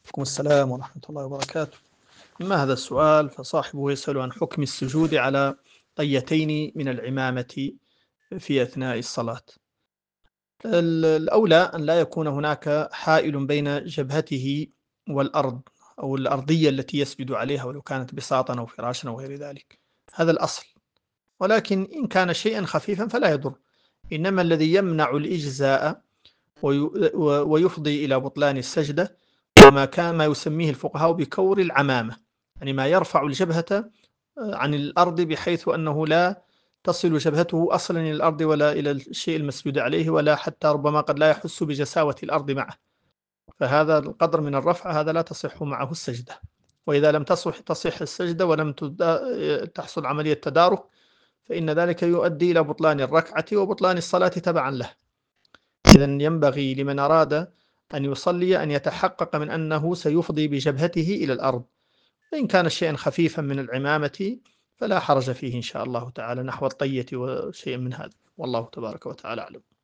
عليكم السلام ورحمة الله وبركاته. أما هذا السؤال فصاحبه يسأل عن حكم السجود على طيتين من العمامة في أثناء الصلاة. الأولى أن لا يكون هناك حائل بين جبهته والأرض أو الأرضية التي يسجد عليها، ولو كانت بساطا أو فراشا أو غير ذلك، هذا الأصل. ولكن إن كان شيئا خفيفا فلا يضر، إنما الذي يمنع الإجزاء ويفضي إلى بطلان السجدة ما يسميه الفقهاء بكور العمامة، يعني ما يرفع الجبهة عن الأرض بحيث أنه لا تصل جبهته أصلا إلى الأرض ولا إلى الشيء المسجود عليه، ولا حتى ربما قد لا يحس بجساوة الأرض معه. فهذا القدر من الرفع هذا لا تصح معه السجدة. وإذا لم تصح السجدة ولم تحصل عملية تدارك، فإن ذلك يؤدي إلى بطلان الركعة وبطلان الصلاة تبعا له. إذن ينبغي لمن أراد أن يصلي أن يتحقق من أنه سيفضي بجبهته إلى الأرض. فإن كان شيئا خفيفا من العمامة فلا حرج فيه إن شاء الله تعالى، نحو الطية وشيء من هذا، والله تبارك وتعالى أعلم.